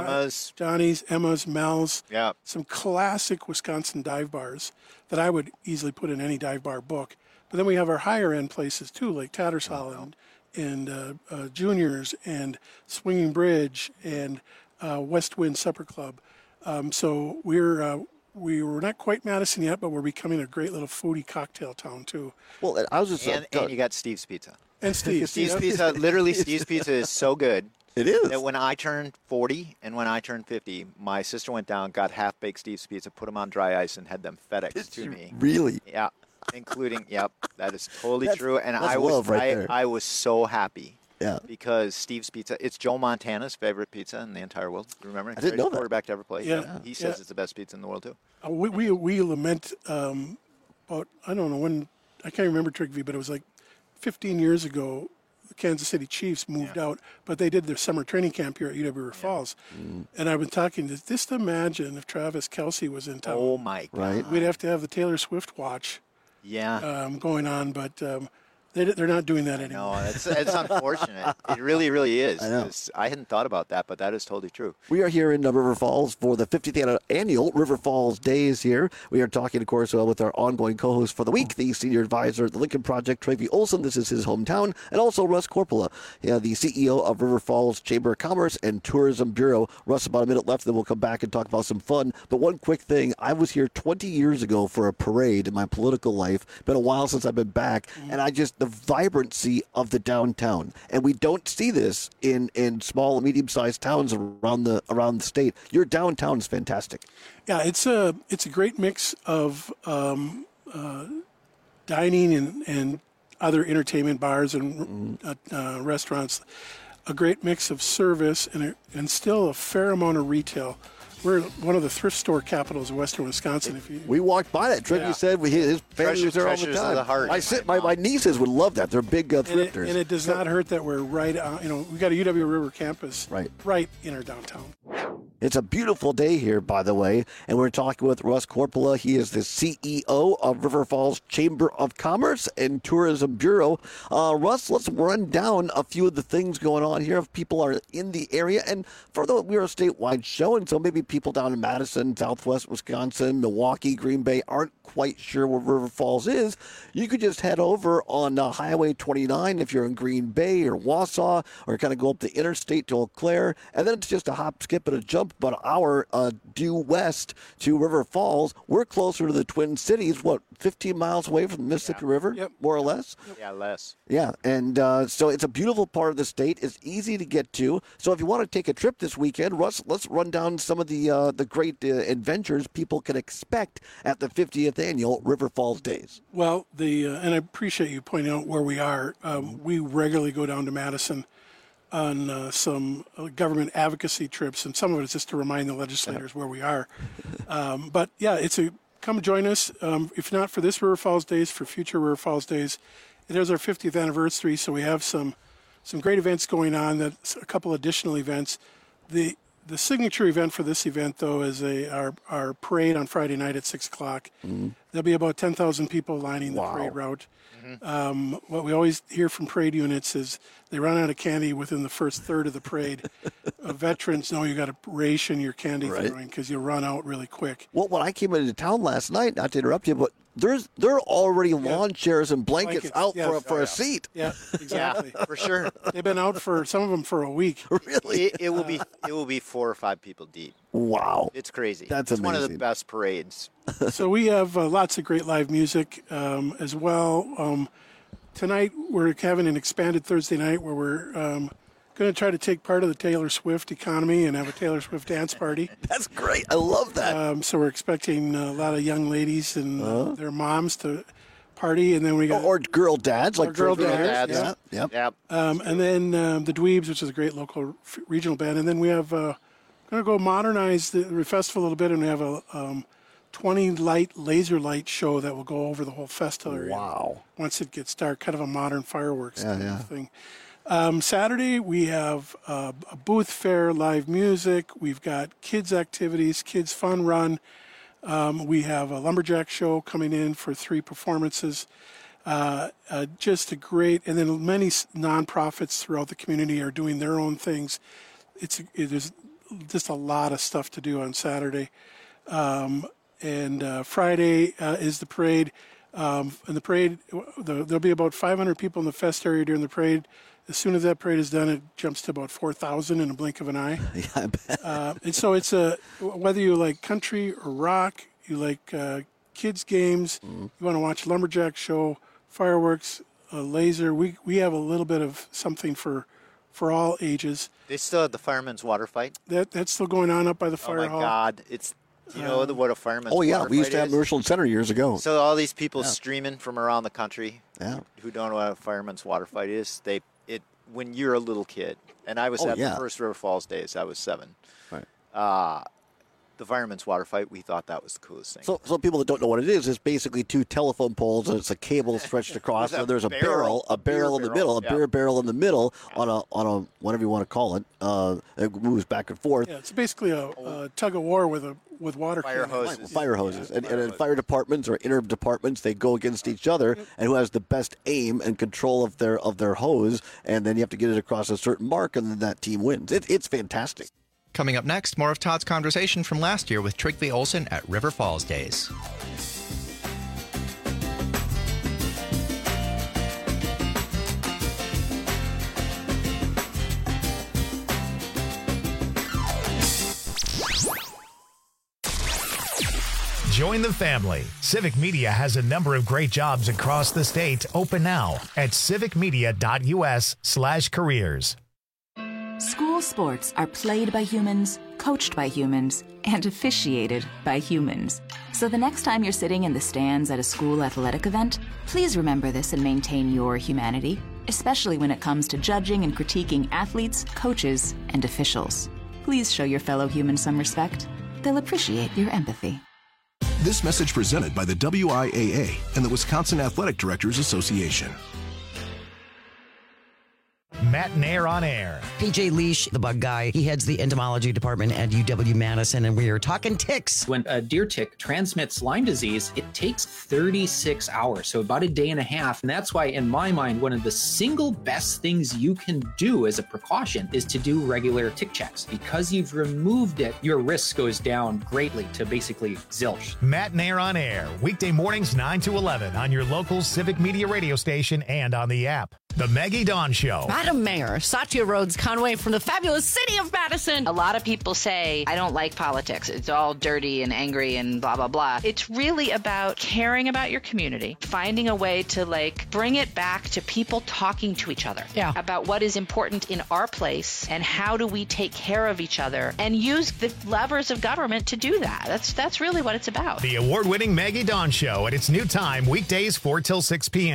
Speaker 3: Emma's, Mel's.
Speaker 22: Yeah.
Speaker 3: Some classic Wisconsin dive bars that I would easily put in any dive bar book. But then we have our higher end places too, like Tattersall and Juniors and Swinging Bridge and West Wind Supper Club. So we were not quite Madison yet, but we're becoming a great little foodie cocktail town too.
Speaker 5: Well, I was just
Speaker 22: and you got Steve's Pizza.
Speaker 3: And Steve's
Speaker 22: Pizza. Literally, Steve's Pizza is so good.
Speaker 5: It is.
Speaker 22: That when I turned 40 and when I turned 50, my sister went down, got half-baked Steve's Pizza, put them on dry ice, and had them FedEx to me.
Speaker 5: Really?
Speaker 22: Yeah, including that is totally true. And I was so happy.
Speaker 5: Yeah.
Speaker 22: Because Steve's Pizza, it's Joe Montana's favorite pizza in the entire world. Remember?
Speaker 5: I didn't know that.
Speaker 22: Quarterback to ever play.
Speaker 3: Yeah.
Speaker 22: He says it's the best pizza in the world too.
Speaker 3: We lament about, I don't know when, I can't remember Trigby, but it was like 15 years ago, the Kansas City Chiefs moved out, but they did their summer training camp here at UW River Falls. And I've been talking, just imagine if Travis Kelce was in town.
Speaker 22: Oh my God.
Speaker 5: Right.
Speaker 3: We'd have to have the Taylor Swift watch going on, but they're not doing that anymore.
Speaker 22: No, it's unfortunate. It really, really is.
Speaker 5: I know.
Speaker 22: I hadn't thought about that, but that is totally true.
Speaker 5: We are here in River Falls for the 50th annual River Falls Days here. We are talking, of course, with our ongoing co-host for the week, the senior advisor at the Lincoln Project, Trevey Olson. This is his hometown. And also Russ Corpola, the CEO of River Falls Chamber of Commerce and Tourism Bureau. Russ, about a minute left, then we'll come back and talk about some fun. But one quick thing, I was here 20 years ago for a parade in my political life. Been a while since I've been back, and the vibrancy of the downtown, and we don't see this in small and medium-sized towns around the state. Your downtown is fantastic.
Speaker 3: Yeah, it's a great mix of dining and other entertainment bars and restaurants. A great mix of service and still a fair amount of retail. We're one of the thrift store capitals of Western Wisconsin.
Speaker 5: We walked by that. Trevey said his family was there all the time.
Speaker 22: The heart.
Speaker 5: My nieces would love that. They're big thrifters.
Speaker 3: And it does not hurt that we're right on, we got a UW River campus right in our downtown.
Speaker 5: It's a beautiful day here, by the way, and we're talking with Russ Corpola. He is the CEO of River Falls Chamber of Commerce and Tourism Bureau. Russ, let's run down a few of the things going on here if people are in the area. And we're a statewide show, and so maybe people down in Madison, Southwest Wisconsin, Milwaukee, Green Bay aren't quite sure where River Falls is. You could just head over on Highway 29 if you're in Green Bay or Wausau, or kind of go up the interstate to Eau Claire, and then it's just a hop, skip, and a jump about an hour due west to River Falls. We're closer to the Twin Cities, 15 miles away from the Mississippi River, more or less?
Speaker 22: Yeah, less.
Speaker 5: Yeah, and so it's a beautiful part of the state. It's easy to get to. So if you want to take a trip this weekend, Russ, let's run down some of the great adventures people can expect at the 50th annual River Falls Days.
Speaker 3: Well, and I appreciate you pointing out where we are. We regularly go down to Madison on some government advocacy trips, and some of it is just to remind the legislators where we are. But yeah, come join us. If not for this River Falls Days, for future River Falls Days. It is our 50th anniversary, so we have some great events going on. That's a couple additional events. The The signature event for this event, though, is our parade on Friday night at 6 o'clock. There'll be about 10,000 people lining the parade route. What we always hear from parade units is they run out of candy within the first third of the parade. Veterans know you got to ration your candy throwing because you run out really quick.
Speaker 5: Well, when I came into town last night, not to interrupt you, but there are already lawn chairs and blankets out for a seat.
Speaker 3: Yeah, exactly.
Speaker 22: For sure.
Speaker 3: They've been out for some of them for a week.
Speaker 5: Really?
Speaker 22: It will be 4 or 5 people deep.
Speaker 5: Wow.
Speaker 22: It's crazy.
Speaker 5: That's
Speaker 22: it's one of the
Speaker 5: amazing.
Speaker 22: best parades.
Speaker 3: So we have lots of great live music as well. Tonight we're having an expanded Thursday night where we're going to try to take part of the Taylor Swift economy and have a Taylor Swift dance party.
Speaker 5: That's great. I love that.
Speaker 3: So we're expecting a lot of young ladies and their moms to party, and then we got
Speaker 5: or girl dads, like
Speaker 3: girl dads.
Speaker 5: Yeah.
Speaker 22: Yep.
Speaker 3: And then the Dweebs, which is a great local regional band, and then we have going to go modernize the festival a little bit, and we have a 20 laser light show that will go over the whole festival area.
Speaker 5: Wow.
Speaker 3: Once it gets dark, kind of a modern fireworks kind of thing. Saturday, we have a booth fair, live music. We've got kids activities, kids fun run. We have a lumberjack show coming in for 3 performances. Just a great, and then many nonprofits throughout the community are doing their own things. There's just a lot of stuff to do on Saturday. And Friday is the parade. And the parade, there'll be about 500 people in the fest area during the parade. As soon as that parade is done, it jumps to about 4,000 in a blink of an eye.
Speaker 5: Yeah, I bet.
Speaker 3: And so it's whether you like country or rock, you like kids games, you want to watch lumberjack show, fireworks, laser. We have a little bit of something for all ages.
Speaker 22: They still have the fireman's water fight.
Speaker 3: That's still going on up by the fire hall.
Speaker 22: Oh my God! You know what a fireman's
Speaker 5: Oh, yeah.
Speaker 22: water
Speaker 5: We used
Speaker 22: fight
Speaker 5: to have
Speaker 22: is?
Speaker 5: Marshall Center years ago.
Speaker 22: So all these people streaming from around the country who don't know what a fireman's water fight is, when you're a little kid, and I was at the first River Falls days, I was 7.
Speaker 5: Right.
Speaker 22: The fireman's water fight, we thought that was the coolest thing.
Speaker 5: So people that don't know what it is, it's basically 2 telephone poles and it's a cable stretched across, and there's a barrel in the middle, a beer barrel in the middle on a whatever you want to call it. It moves back and forth.
Speaker 3: Yeah, it's basically a tug of war with water
Speaker 22: fire
Speaker 3: cannons.
Speaker 22: hoses.
Speaker 5: Fire hoses. And in fire departments or inter departments, they go against each other, and who has the best aim and control of their hose, and then you have to get it across a certain mark, and then that team wins. It's fantastic.
Speaker 15: Coming up next, more of Todd's conversation from last year with Trygve Olsen at River Falls Days.
Speaker 1: Join the family. Civic Media has a number of great jobs across the state open now at civicmedia.us/careers.
Speaker 8: School sports are played by humans, coached by humans, and officiated by humans. So the next time you're sitting in the stands at a school athletic event, please remember this and maintain your humanity, especially when it comes to judging and critiquing athletes, coaches, and officials. Please show your fellow humans some respect. They'll appreciate your empathy.
Speaker 7: This message presented by the WIAA and the Wisconsin Athletic Directors Association.
Speaker 1: Matt Nair on air.
Speaker 17: PJ Leash, the bug guy, he heads the entomology department at UW-Madison, and we are talking ticks.
Speaker 18: When a deer tick transmits Lyme disease, it takes 36 hours, so about a day and a half. And that's why, in my mind, one of the single best things you can do as a precaution is to do regular tick checks. Because you've removed it, your risk goes down greatly to basically zilch.
Speaker 1: Matt Nair on air, weekday mornings 9 to 11 on your local Civic Media radio station and on the app. The Maggie Dawn Show.
Speaker 10: Madam Mayor, Satya Rhodes Conway from the fabulous city of Madison.
Speaker 11: A lot of people say, I don't like politics. It's all dirty and angry and blah, blah, blah. It's really about caring about your community, finding a way to bring it back to people talking to each other about what is important in our place and how do we take care of each other and use the levers of government to do that. That's really what it's about.
Speaker 1: The award-winning Maggie Dawn Show at its new time, weekdays 4 till 6 p.m.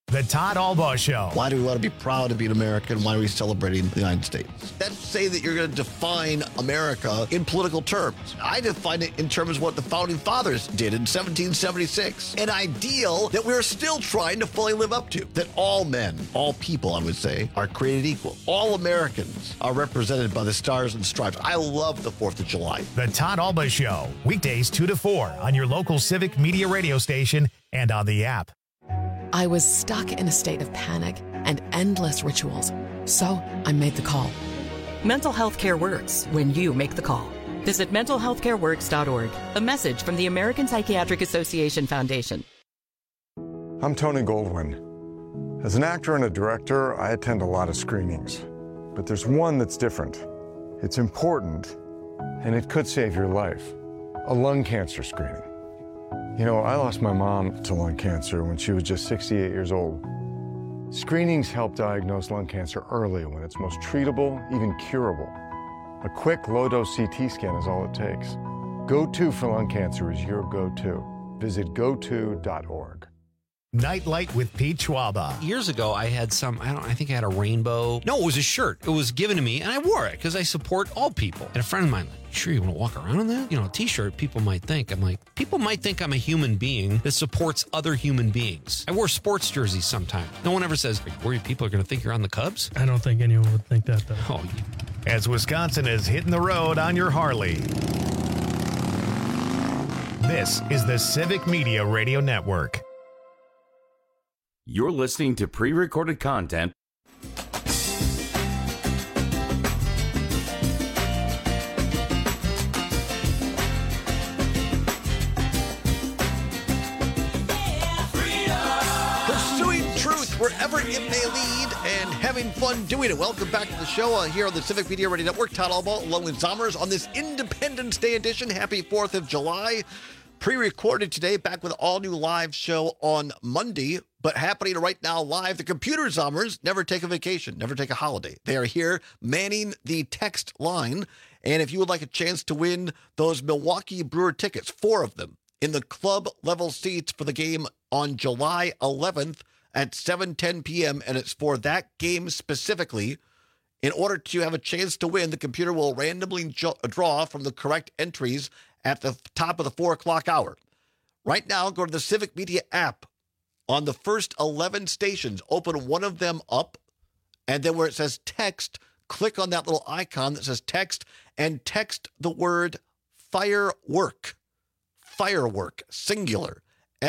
Speaker 1: The Todd Albaugh Show.
Speaker 14: Why do we want to be proud to be an American? Why are we celebrating the United States? Let's say that you're going to define America in political terms. I define it in terms of what the Founding Fathers did in 1776. An ideal that we're still trying to fully live up to. That all men, all people, I would say, are created equal. All Americans are represented by the stars and stripes. I love the 4th of July.
Speaker 1: The Todd Albaugh Show. Weekdays 2 to 4 on your local Civic Media radio station and on the app.
Speaker 6: I was stuck in a state of panic and endless rituals, so I made the call.
Speaker 13: Mental health care works when you make the call. Visit mentalhealthcareworks.org. A message from the American Psychiatric Association Foundation.
Speaker 23: I'm Tony Goldwyn. As an actor and a director, I attend a lot of screenings. But there's one that's different. It's important, and it could save your life. A lung cancer screening. You know, I lost my mom to lung cancer when she was just 68 years old. Screenings help diagnose lung cancer early when it's most treatable, even curable. A quick, low-dose CT scan is all it takes. Go-To for lung cancer is your go-to. Visit goto.org.
Speaker 1: Nightlight with Pete Schwaba.
Speaker 19: Years ago, I had I think I had a rainbow. No, it was a shirt. It was given to me, and I wore it because I support all people. And a friend of mine, sure you want to walk around in that? You know, a t-shirt, people might think. I'm like, people might think I'm a human being that supports other human beings. I wear sports jerseys sometimes. No one ever says, worried people are going to think you're on the Cubs?
Speaker 24: I don't think anyone would think that, though.
Speaker 19: Oh,
Speaker 1: As Wisconsin is hitting the road on your Harley. This is the Civic Media Radio Network.
Speaker 12: You're listening to pre-recorded content.
Speaker 14: Pursuing truth wherever it may lead and having fun doing it. Welcome back to the show here on the Civic Media Radio Network. Todd Albaugh along with Zommers on this Independence Day edition. Happy 4th of July. Pre-recorded today, back with all new live show on Monday, but happening right now live. The Computer Zommers never take a vacation, never take a holiday. They are here manning the text line. And if you would like a chance to win those Milwaukee Brewer tickets, 4 of them in the club level seats for the game on July 11th at 7:10 p.m. And it's for that game specifically. In order to have a chance to win, the computer will randomly draw from the correct entries at the top of the 4 o'clock hour. Right now, go to the Civic Media app. On the first 11 stations, open one of them up, and then where it says text, click on that little icon that says text, and text the word firework. Firework, singular.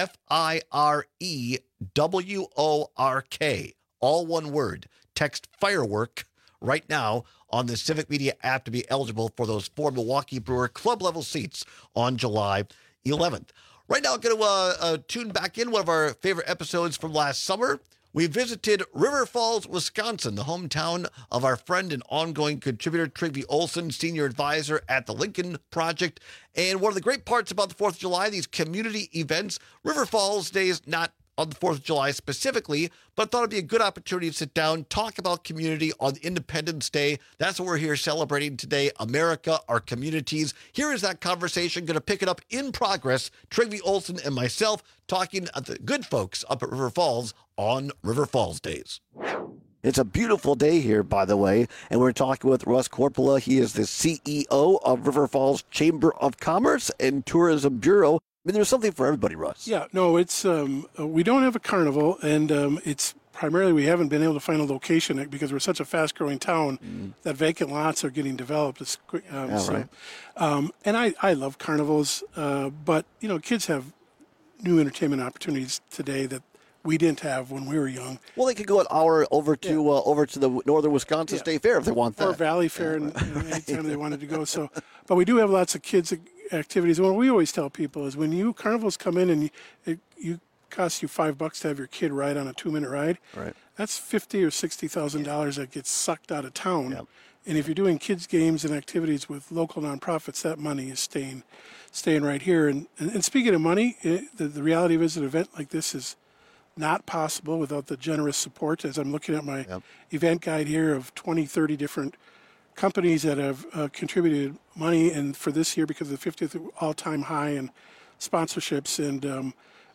Speaker 14: Firework. All one word. Text firework right now on the Civic Media app to be eligible for those 4 Milwaukee Brewer club level seats on July 11th. Right now, I'm going to tune back in one of our favorite episodes from last summer. We visited River Falls, Wisconsin, the hometown of our friend and ongoing contributor Trygve Olsen, senior advisor at the Lincoln Project. And one of the great parts about the 4th of July, these community events, River Falls Day is not on the 4th of July specifically, but thought it'd be a good opportunity to sit down, talk about community on Independence Day. That's what we're here celebrating today, America, our communities. Here is that conversation, going to pick it up in progress. Trygve Olsen and myself talking at the good folks up at River Falls on River Falls Days.
Speaker 5: It's a beautiful day here, by the way, and we're talking with Russ Corpola. He is the CEO of River Falls Chamber of Commerce and Tourism Bureau. I mean, there's something for everybody, Russ.
Speaker 3: Yeah, no, it's we don't have a carnival, and it's primarily we haven't been able to find a location because we're such a fast-growing town that vacant lots are getting developed.
Speaker 5: Right.
Speaker 3: And I love carnivals, but you know, kids have new entertainment opportunities today that we didn't have when we were young.
Speaker 5: Well, they could go an hour over to the Northern Wisconsin State Fair if they want that,
Speaker 3: or Valley Fair, and anytime they wanted to go. So, but we do have lots of kids activities. What we always tell people is when carnivals come in and you cost you $5 to have your kid ride on a 2-minute ride.
Speaker 5: Right.
Speaker 3: That's $50,000 or $60,000 that gets sucked out of town. Yep. And if you're doing kids games and activities with local nonprofits, that money is staying right here. And speaking of money, the reality of it is an event like this is not possible without the generous support. As I'm looking at my event guide here of 20, 30 different companies that have contributed money, and for this year because of the 50th all-time high in sponsorships, and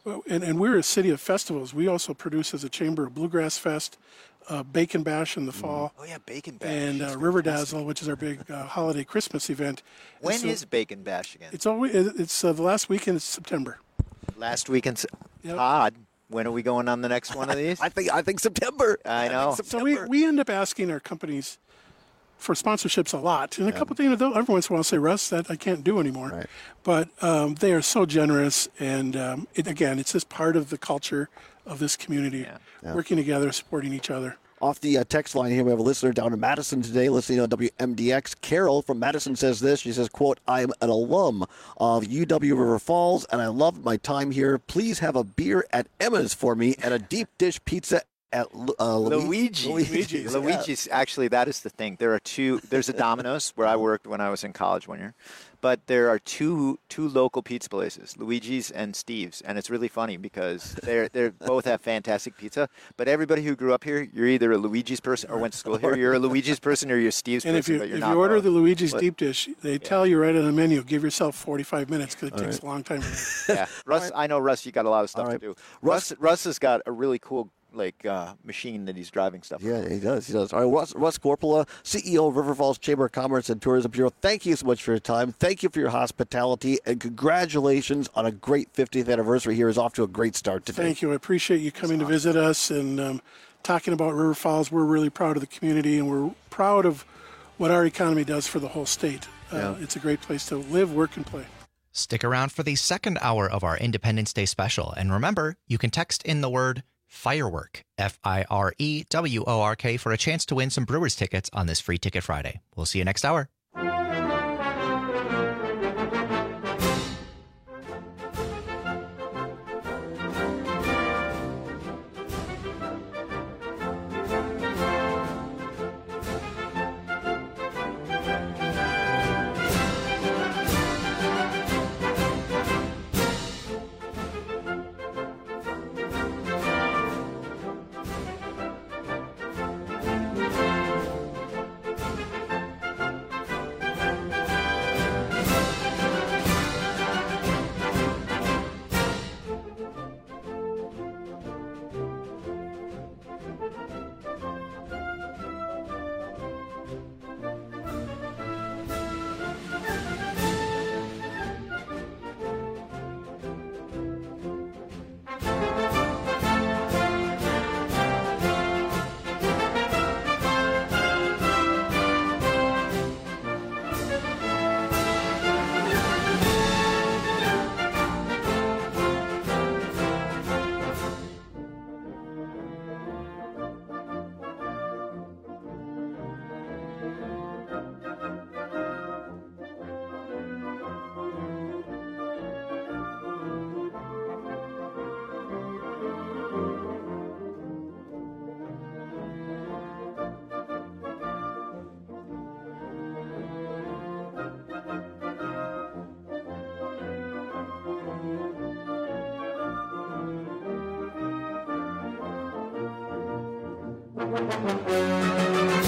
Speaker 3: And we're a city of festivals. We also produce as a chamber a Bluegrass Fest, Bacon Bash in the fall.
Speaker 22: Oh, yeah, Bacon Bash.
Speaker 3: And River Dazzle, which is our big holiday Christmas event.
Speaker 22: When is Bacon Bash again?
Speaker 3: It's the last weekend of September.
Speaker 22: Last weekend. Odd. When are we going on the next one of these?
Speaker 5: I think September.
Speaker 22: I know.
Speaker 3: So we end up asking our companies for sponsorships a lot. And a couple of things, every once in a while say, Russ, that I can't do anymore.
Speaker 5: Right.
Speaker 3: But they are so generous. And it's just part of the culture of this community, working together, supporting each other.
Speaker 5: Off the text line here, we have a listener down in Madison today listening on WMDX. Carol from Madison says this. She says, quote, I'm an alum of UW River Falls, and I loved my time here. Please have a beer at Emma's for me and a deep dish pizza at
Speaker 22: Luigi's. Luigi's, actually, that is the thing. There are two. There's a Domino's where I worked when I was in college 1 year. But there are two local pizza places, Luigi's and Steve's, and it's really funny because they both have fantastic pizza. But everybody who grew up here, you're either a Luigi's person or went to school here. You're a Luigi's person or you're a Steve's
Speaker 3: and
Speaker 22: person.
Speaker 3: And if you order the Luigi's deep dish, they tell you right on the menu, give yourself 45 minutes because it takes a long time.
Speaker 22: Yeah, Russ. I know Russ. You got a lot of stuff to do. Russ has got a really cool machine that he's driving stuff.
Speaker 5: Yeah, he does. All right, Russ Corpola, CEO of River Falls Chamber of Commerce and Tourism Bureau, thank you so much for your time. Thank you for your hospitality, and congratulations on a great 50th anniversary here. Is off to a great start today.
Speaker 3: Thank you. I appreciate you coming to visit us and talking about River Falls. We're really proud of the community, and we're proud of what our economy does for the whole state. It's a great place to live, work, and play.
Speaker 15: Stick around for the second hour of our Independence Day special. And remember, you can text in the word Firework, FIREWORK, for a chance to win some Brewers tickets on this Free Ticket Friday. We'll see you next hour.
Speaker 16: Thank you.